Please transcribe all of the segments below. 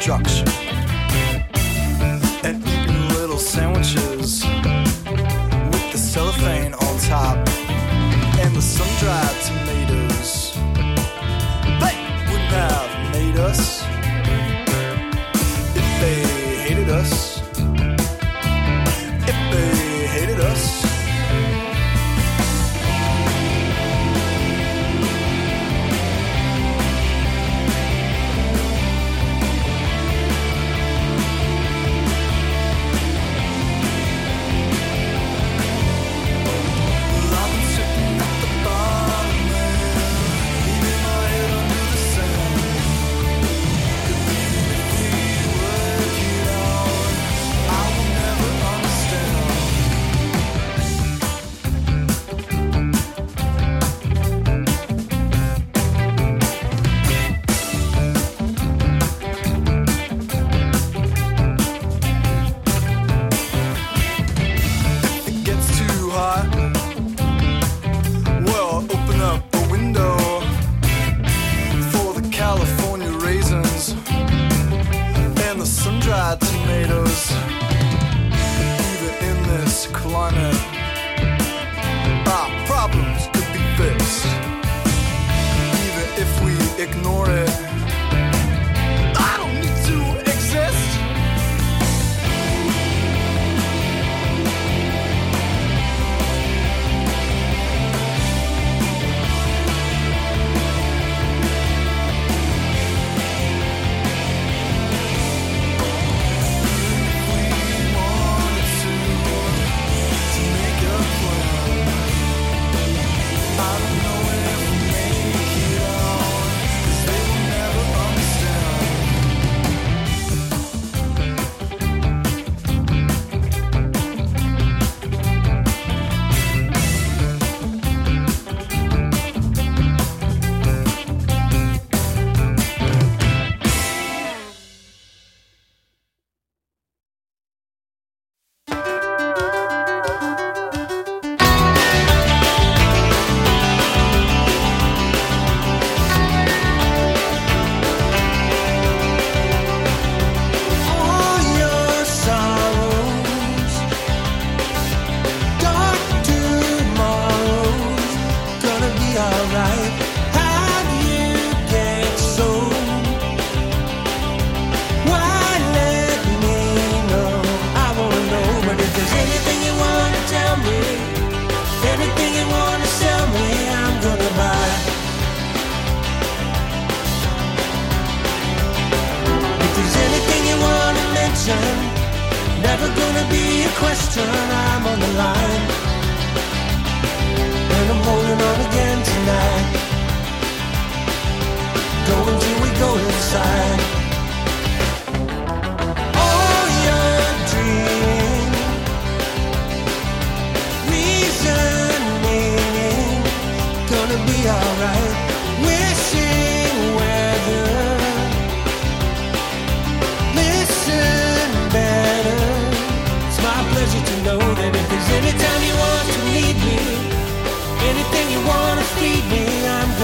destruction and eating little sandwiches with the cellophane on top and the sun-dried tomatoes. They wouldn't have made us if they hated us. If they hated us. Never gonna be a question, I'm on the line. And I'm holding on again tonight. Go until we go inside. Oh, you're dreaming, reasoning, gonna be alright. Wishing weather, listen better. It's my pleasure to know that if there's any time you want to need me, anything you want to feed me, I'm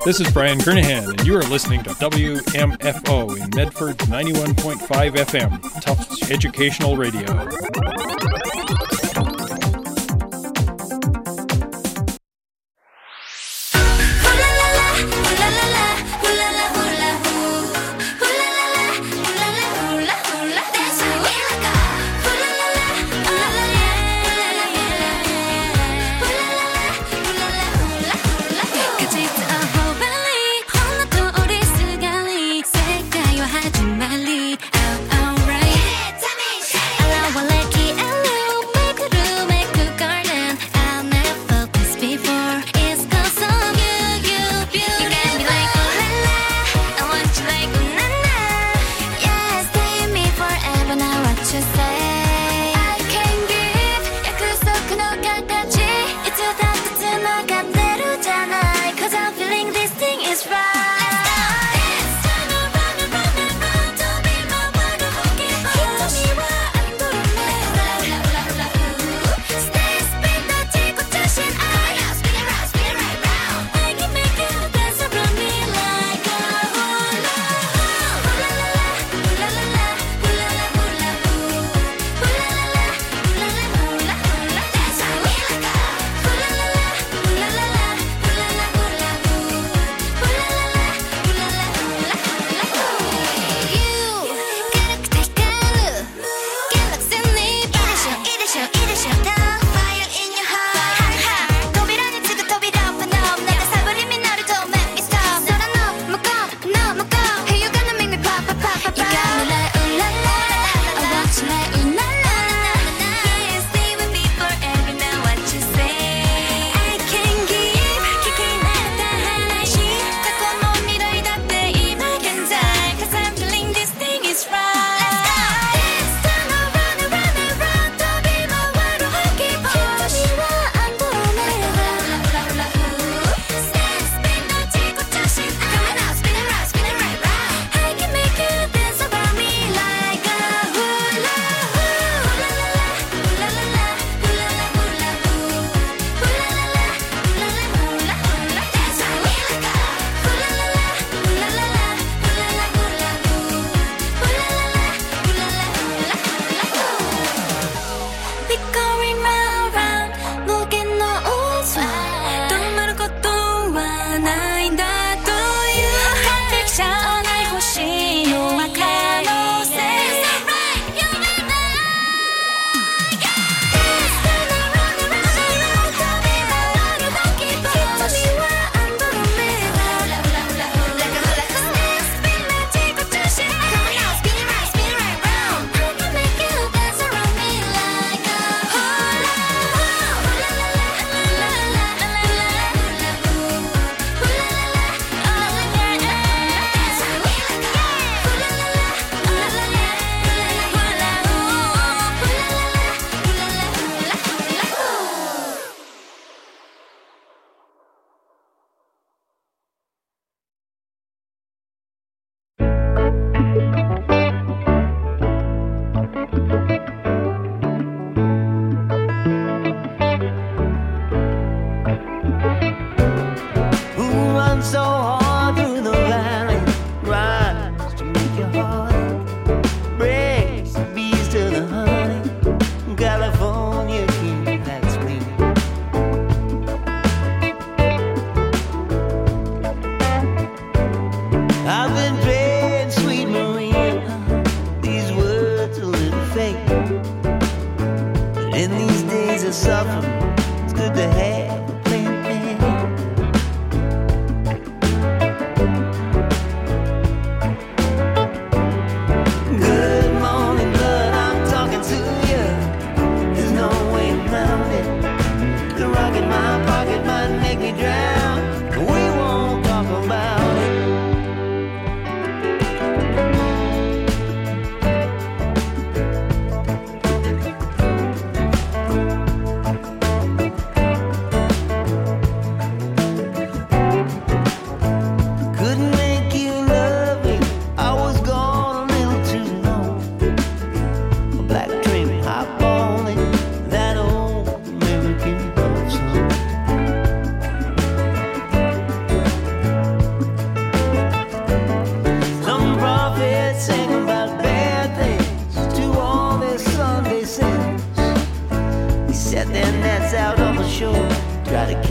This is Brian Kernahan, and you are listening to WMFO in Medford 91.5 FM, Tufts Educational Radio.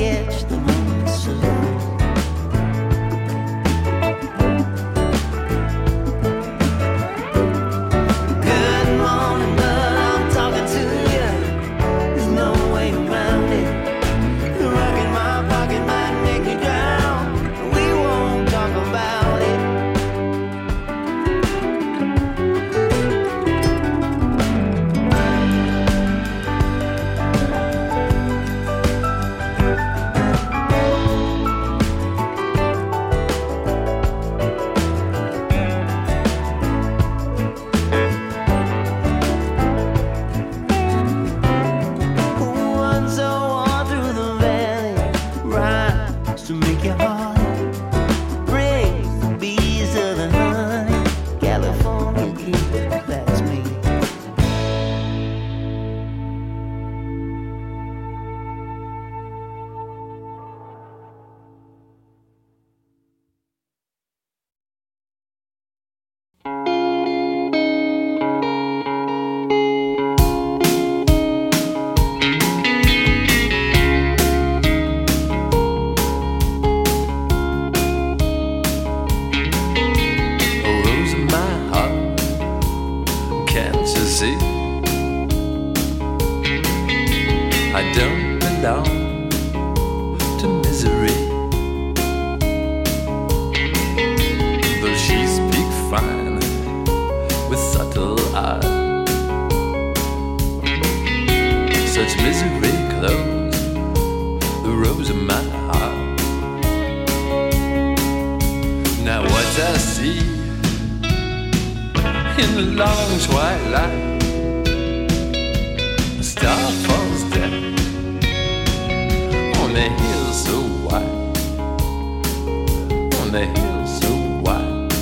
catch the moon soon. I don't belong to misery, though she speaks fine with subtle art. Such misery clothes the rose of my heart. Now what I see in the long twilight, a star falls down on the hill so wide, on the hill so wide.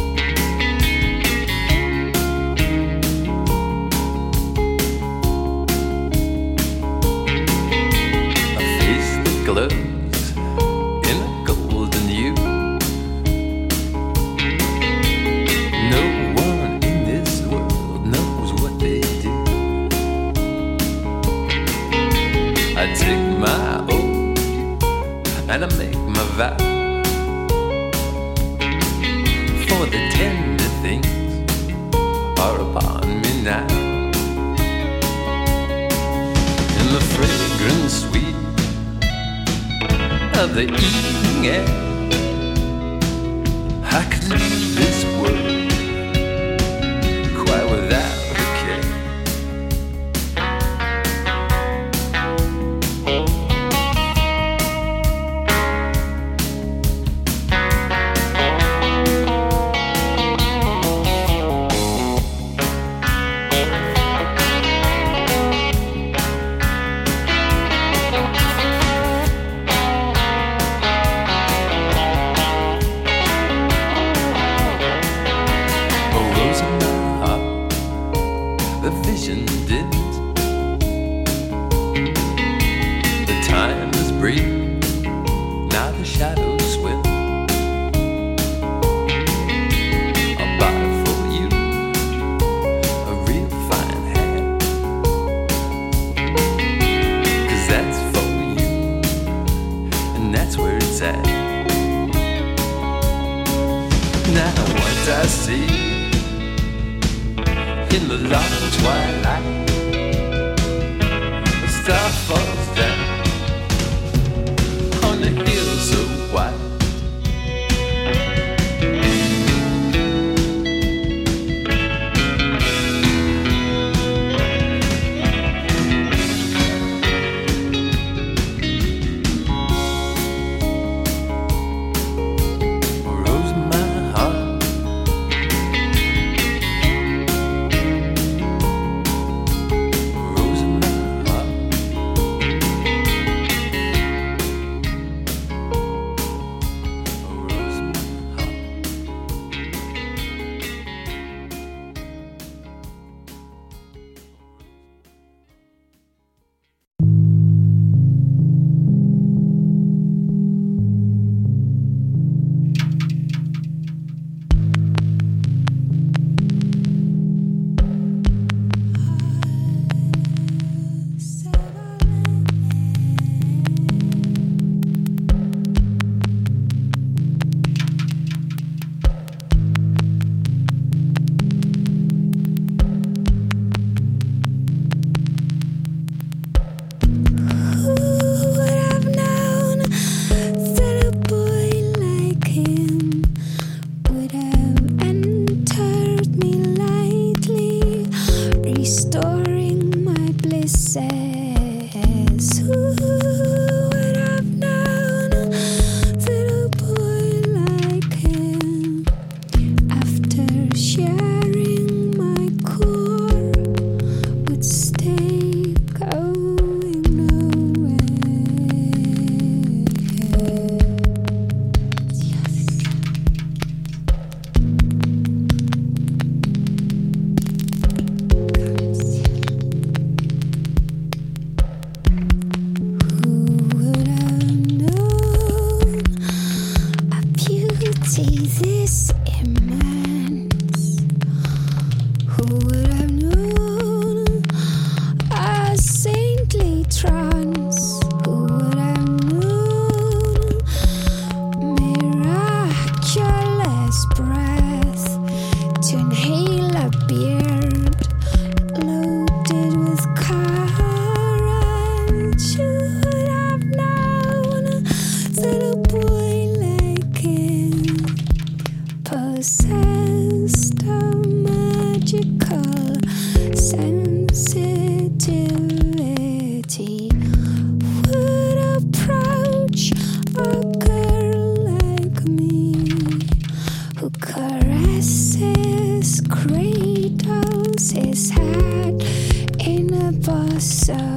A face that glows in a golden hue. No one in this world knows what they do. I take my oath and I make my vow, for the tender things are upon me now. In the fragrant sweet of the evening air, I could leave this world quite without a care. see this immense. Who would have known a saintly trance? Who would have known miraculous breath to inhale a beard loaded with courage? Who would have known that a boy like him possessed a magical sensitivity? Would approach a girl like me who caresses, cradles his head in a bosom.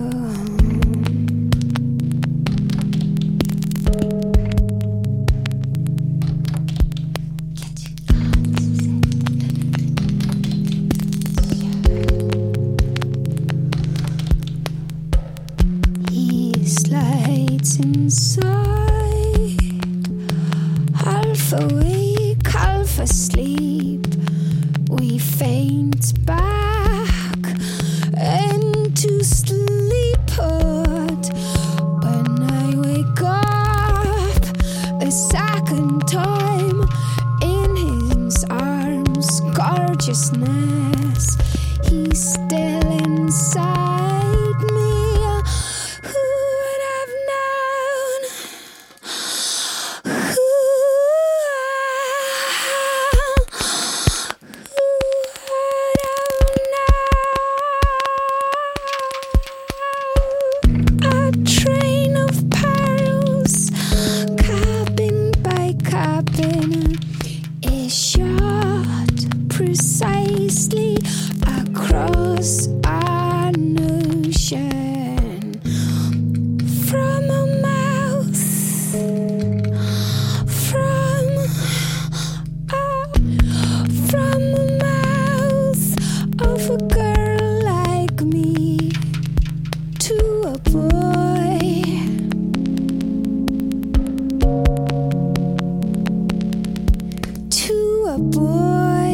He slides inside, half awake, half asleep. We faint back into sleephood. When I wake up the second time in his arms, gorgeousness, he's still inside me. Who would have known? Who would have known? A train of perils, cabin by cabin, is shot precisely across an ocean. From a mouth, from a mouth of a girl like me to a boy, to a boy,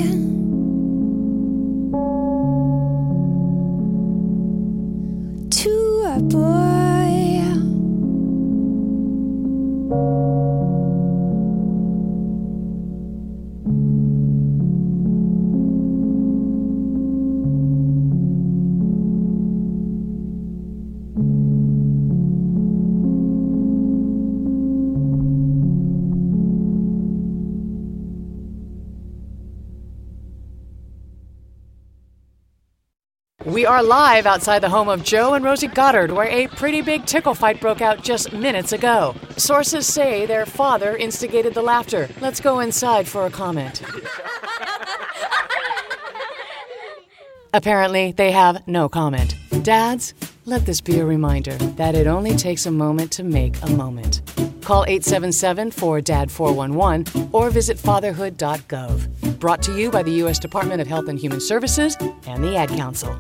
to a boy. We are live outside the home of Joe and Rosie Goddard, where a pretty big tickle fight broke out just minutes ago. Sources say their father instigated the laughter. Let's go inside for a comment. Apparently, they have no comment. Dads, let this be a reminder that it only takes a moment to make a moment. Call 877-4DAD-411 or visit fatherhood.gov. Brought to you by the U.S. Department of Health and Human Services and the Ad Council.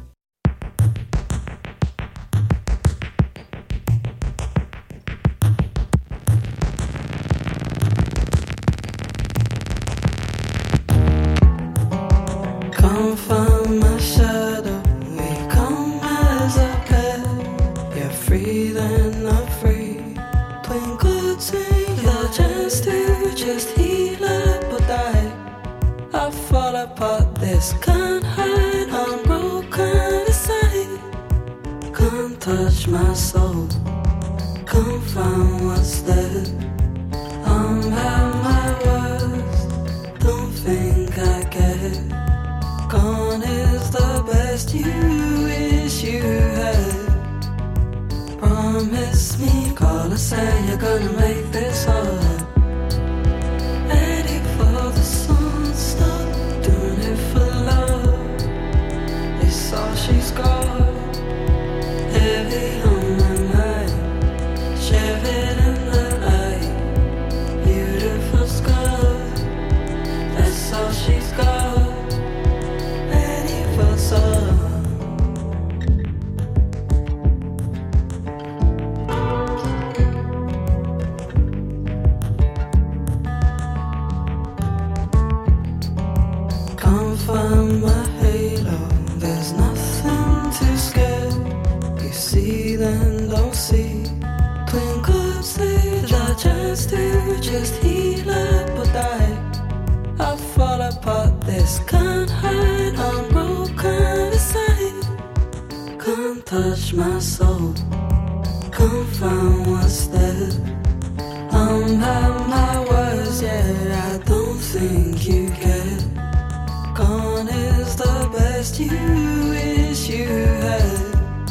Come find my shadow, we come as a pair. You're free, then I'm free. Twinkle, twinkle, chance to just heal up or die. I fall apart, this can't hide. I'm broken inside. Can't touch my soul. Come find what's there. I'm at my worst. Don't think I care. Gone is the best you wish you had. Promise me, call and say you're gonna make this hard. Ready for the sun, stop doing it for love. It's all she's got. Heavy on my mind, share it in the light. Beautiful scar, that's all she's got. my halo, there's nothing to scare. You see, then don't see. Twinkle stage, I chance to just heal up or die. I fall apart, this can't hide. I'm broken inside. Can't touch my soul. Can't find what's there. I'm at my worst, yeah, I don't think you care. Gone is the best you wish you had.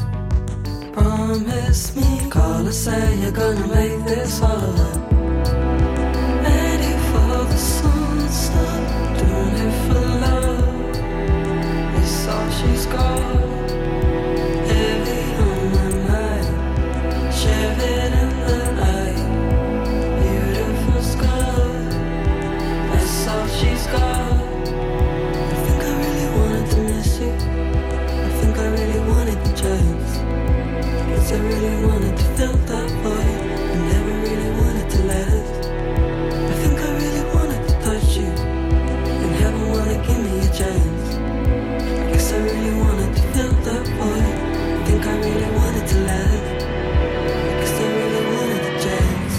Promise me, call us and you're gonna make this hard. Ready for the sunset, doing it for love. It's all she's got. Heavy on my mind, share it in the night. Beautiful sky, that's all she's got. I think I really wanted to miss you. I think I really wanted the chance. I really wanted to fill that void. I never really wanted to last. I think I really wanted to touch you, and heaven wanna give me a chance. I guess I really wanted to fill that void. I think I really wanted to last. I guess I really wanted the chance.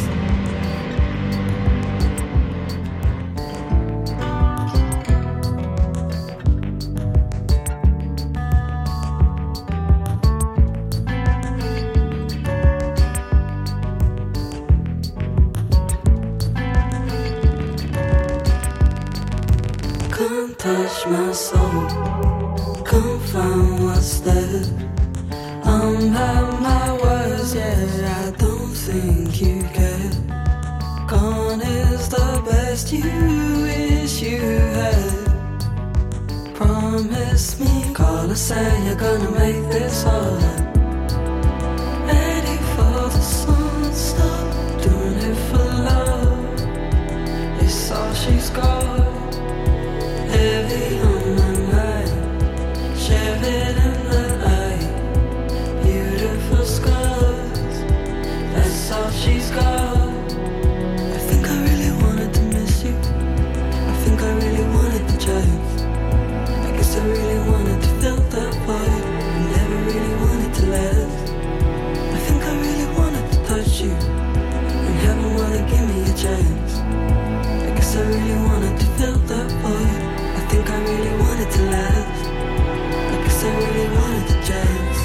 Can't touch my soul, can't find what's there. I'm at my worst, yeah, I don't think you care. Gone is the best you wish you had. Promise me, call us and you're gonna make this hard. Ready for the sunset, doing it for love. It's all she's got. Heavy on my mind, share it in the night. Beautiful scars, that's all she's got. I think I really wanted to miss you. I think I really wanted the chance. I guess I really wanted to fill that void. I never really wanted to last. I think I really wanted to touch you, and heaven wanna give me a chance. I guess I really wanted to fill that void. I think I really wanted to last. I guess I really wanted the chance.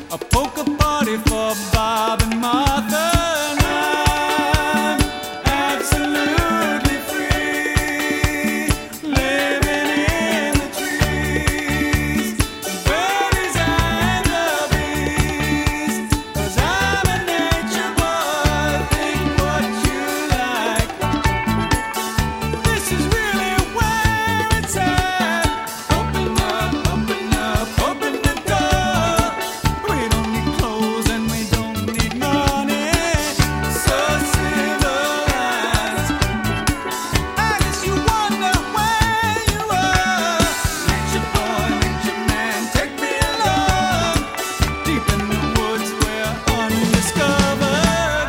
a polka party for Bob and Martha. And I'm absolutely free, living in the trees, the birdies and the bees. 'Cause I'm a nature boy, think what you like. This is really where it's at. Open up, open up, open the door. We don't need clothes and we don't need money. So civilized. I guess you wonder where you are. Nature boy, nature man, take me along. Deep in the woods where undiscovered.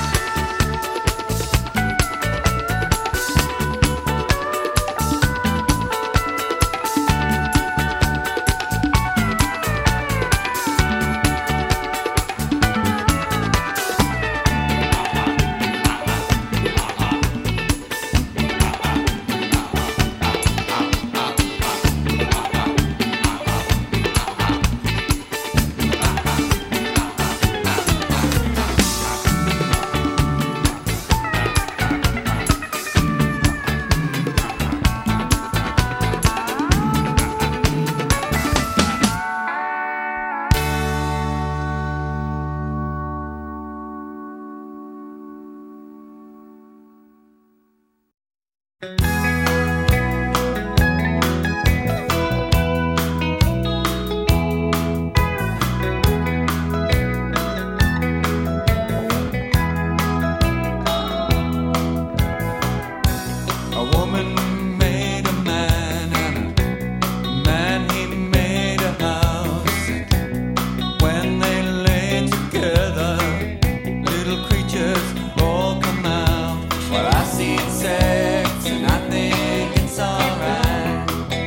A woman made a man, and a man he made a house. When they lay together, little creatures all come out. Well, I see sex and I think it's alright.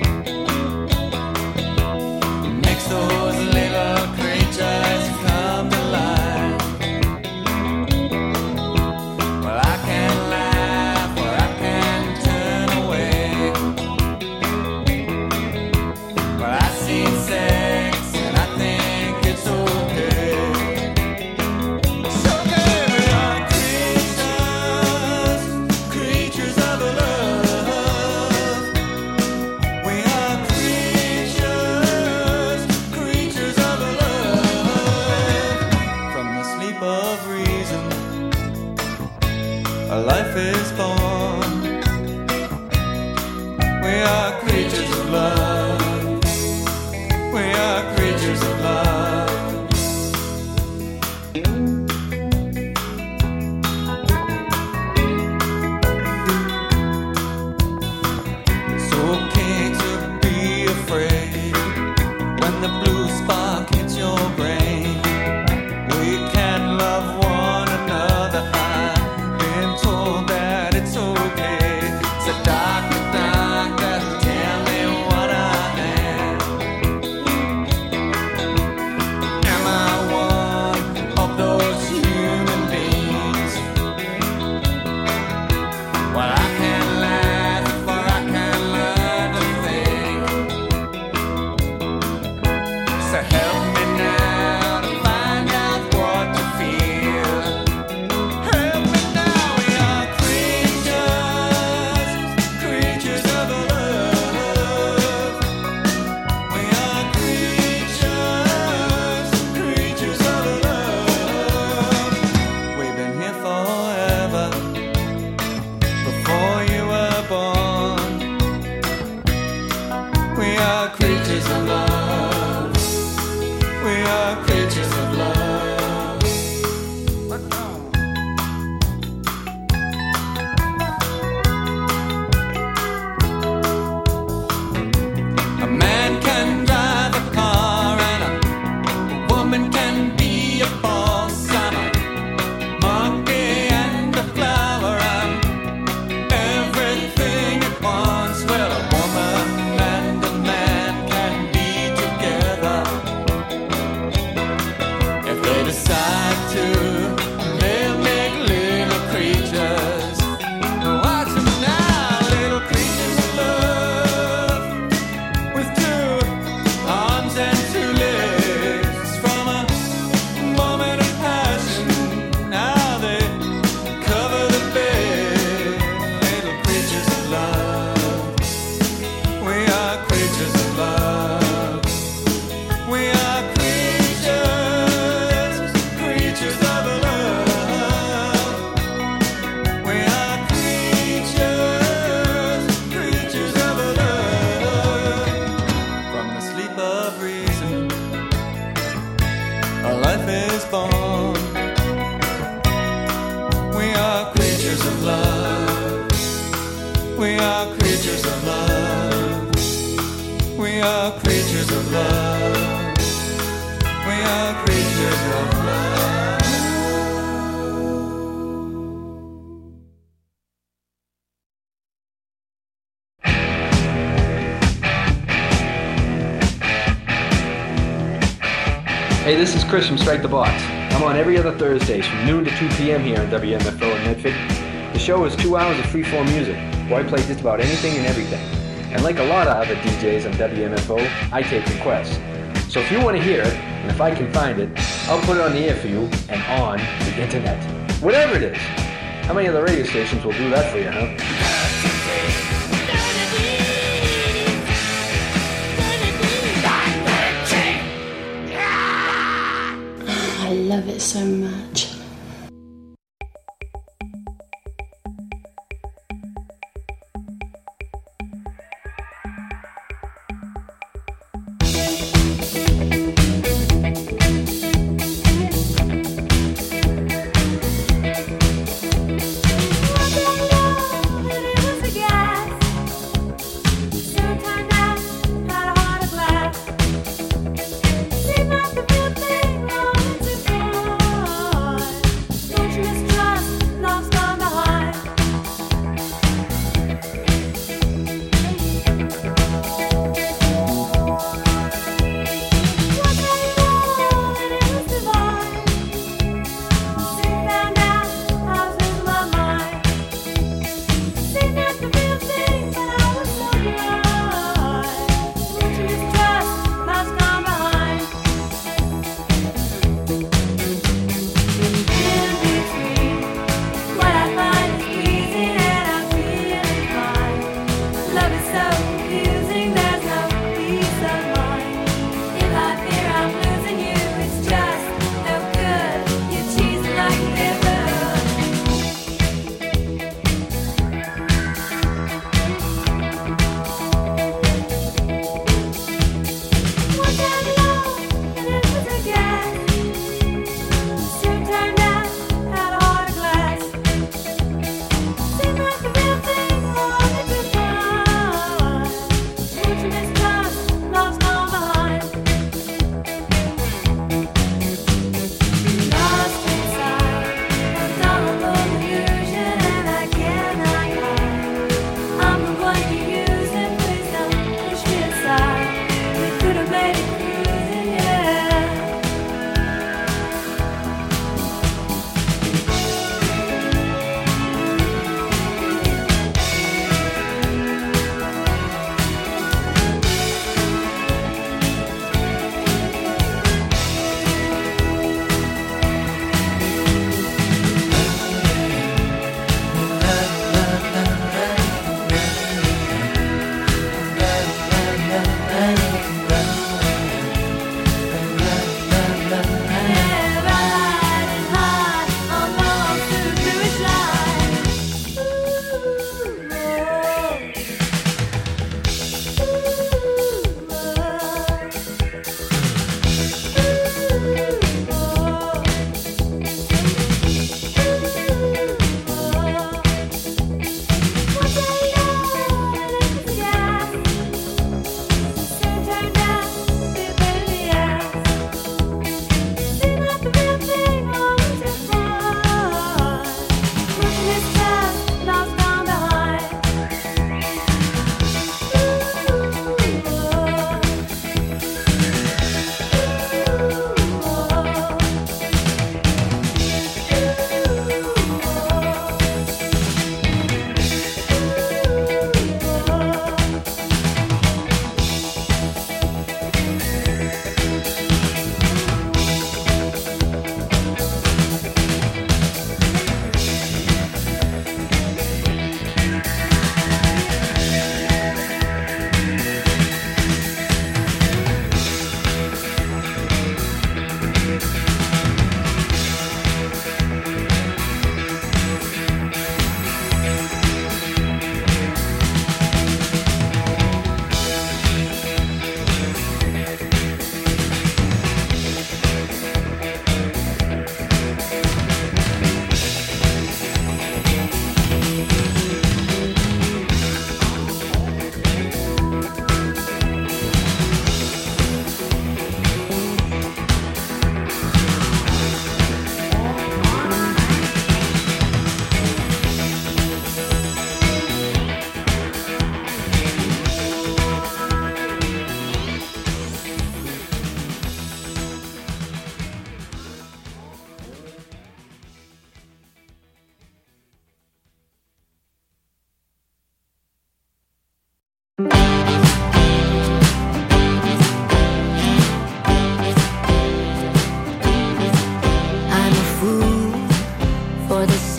Makes those little creatures come to life. Well, I can laugh or I can turn away. Well, I see sex and I think it's okay. It's okay. We are creatures, creatures of love. We are creatures, creatures of love. From the sleep of reason, a life is born. We are creatures of love. We are creatures of love. It's okay to be afraid when the blue spark hits your brain. We can love one another. I've been told that it's Hey, this is Chris from Strike the Box. I'm on every other Thursdays from noon to 2 p.m. here on WMFO in Medford. The show is 2 hours of free-form music, where I play just about anything and everything. And like a lot of other DJs on WMFO, I take requests. So if you want to hear it, and if I can find it, I'll put it on the air for you and on the internet. Whatever it is. How many other radio stations will do that for you, huh? I love it so much. Boy.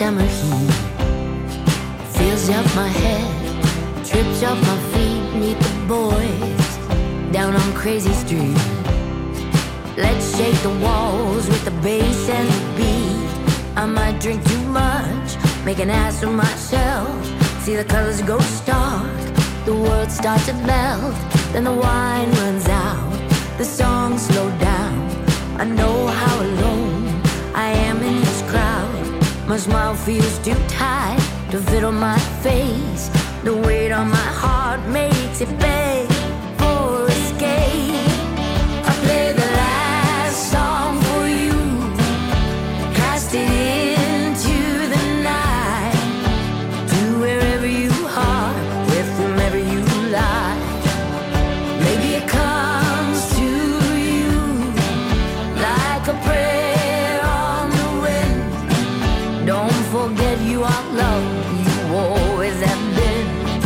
summer heat fills up my head, trips up my feet. Meet the boys down on Crazy Street. Let's shake the walls with the bass and the beat. I might drink too much, make an ass of myself. See the colors go stark, the world starts to melt. Then the wine runs out, the songs slow down. I know how alone I am in this crowd. My smile feels too tight to fit on my face. The weight on my heart makes it beg for escape. I play the last song for you, cast it into the night, to wherever you are, with whomever you lie. Maybe it comes to you like a prayer on the wind. Don't forget you are loved, you always have been.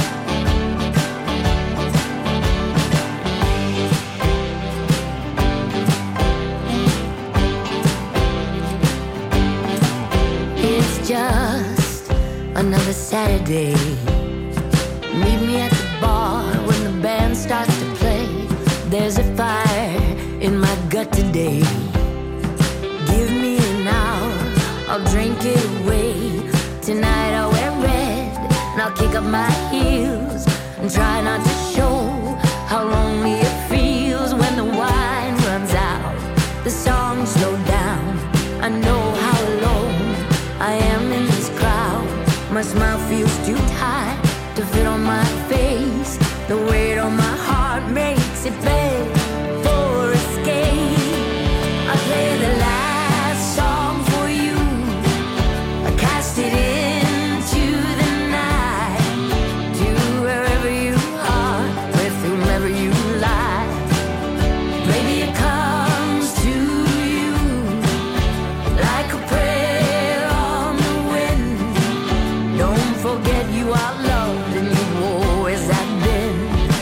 It's just another Saturday. Meet me at the bar when the band starts to play. There's a fire in my gut today. Give me an hour, I'll drink it away. Tonight I'll wear red and I'll kick up my heels and try not to show how lonely it feels when the wine runs out, the songs slow down. I know how alone I am in this crowd. My smile feels too tight to fit on my face. The weight on my heart makes it beg for escape. I play the last song for you, I cast it into the night, to wherever you are, with whomever you lie. Maybe it comes to you like a prayer on the wind. Don't forget you are loved and you always have been.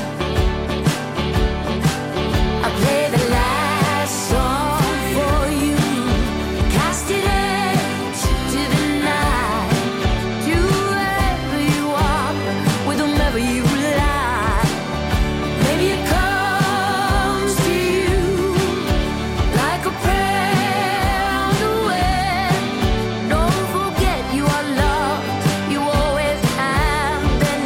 I play the last song for you, cast it into the night, to wherever you are, with whomever you lie. Maybe it comes to you like a prayer on the wind. Don't forget you are loved, you always have been.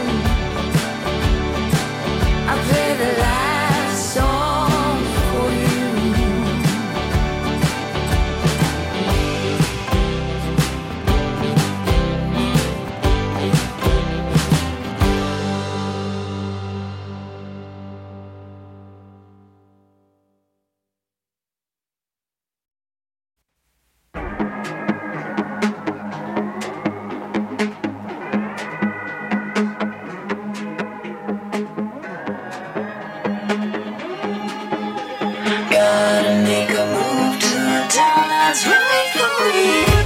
I play the last song for you. Gotta make a move to a town that's right for me.